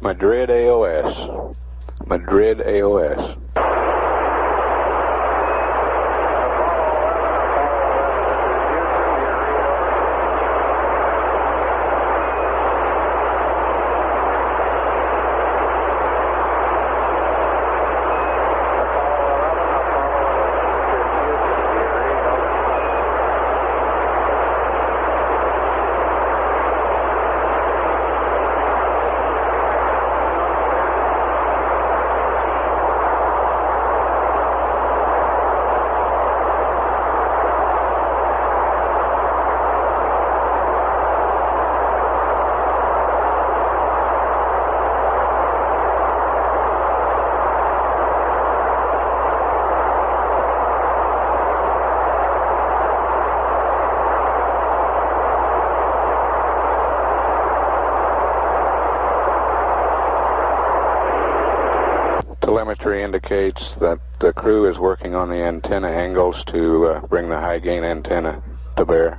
Madrid AOS. Madrid AOS. Telemetry indicates that the crew is working on the antenna angles to bring the high gain antenna to bear.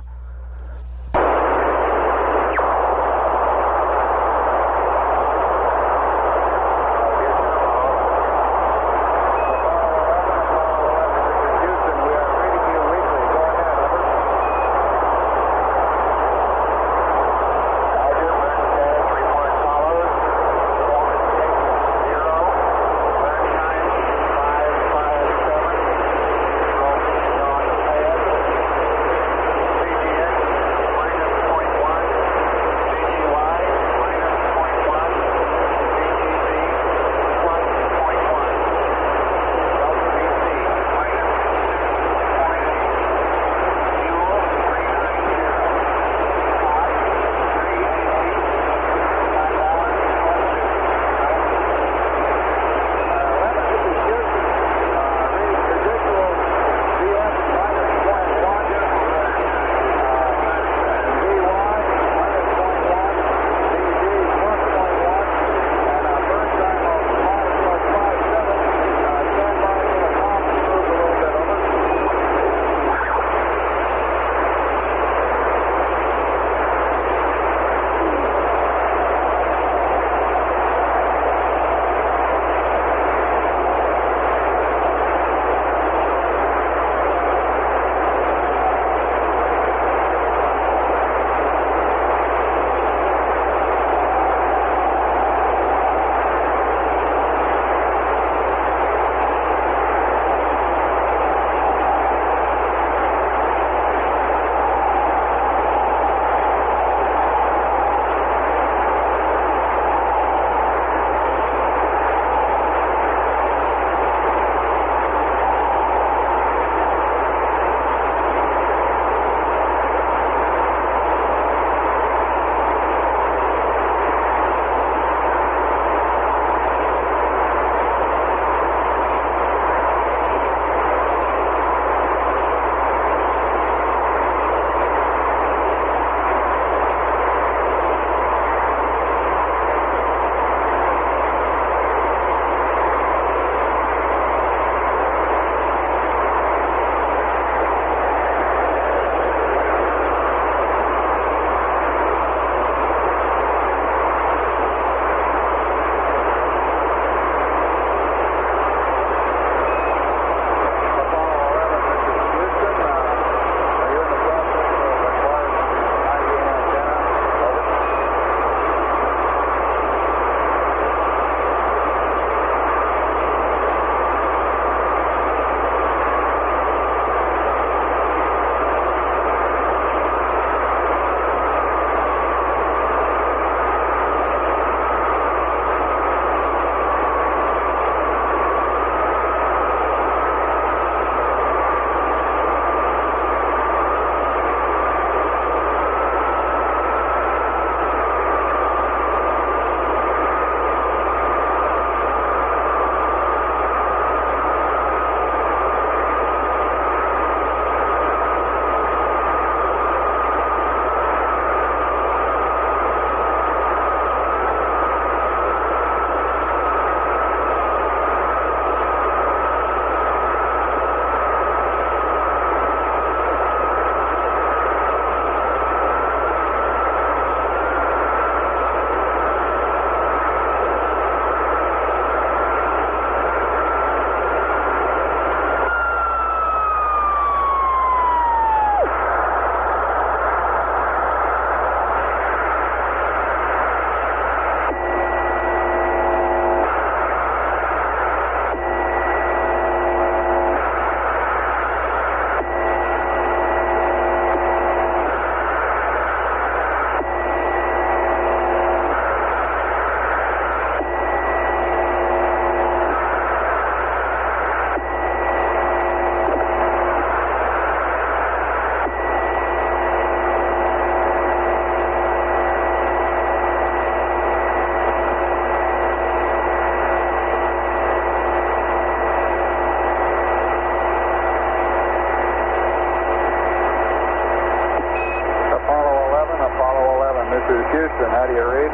is Houston. How do you read?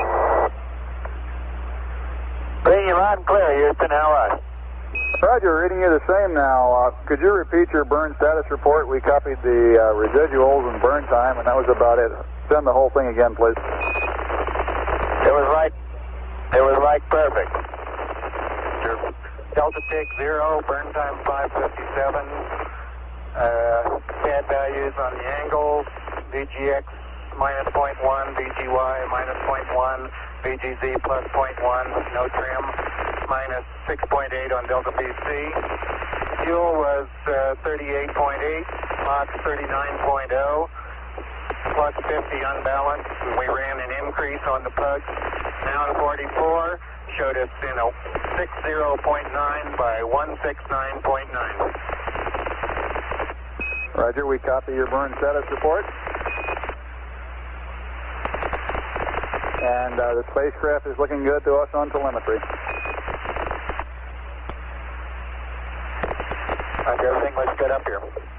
Reading you loud and clear, Houston. How are you? Roger, reading you the same now. Could you repeat your burn status report? We copied the residuals and burn time, and that was about it. Send the whole thing again, please. It was like perfect. Sure. Delta tick 0, burn time 5:57. CAD values on the angles, VGX minus 0.1, VGY minus 0.1, VGZ plus 0.1, no trim, minus 6.8 on Delta PC. Fuel was 38.8, Mach 39.0, plus 50 unbalanced. We ran an increase on the pugs. Now to 44, showed us in a 60.9 by 169.9. Roger, we copy your burn status report. And the spacecraft is looking good to us on telemetry. Everything looks good up here.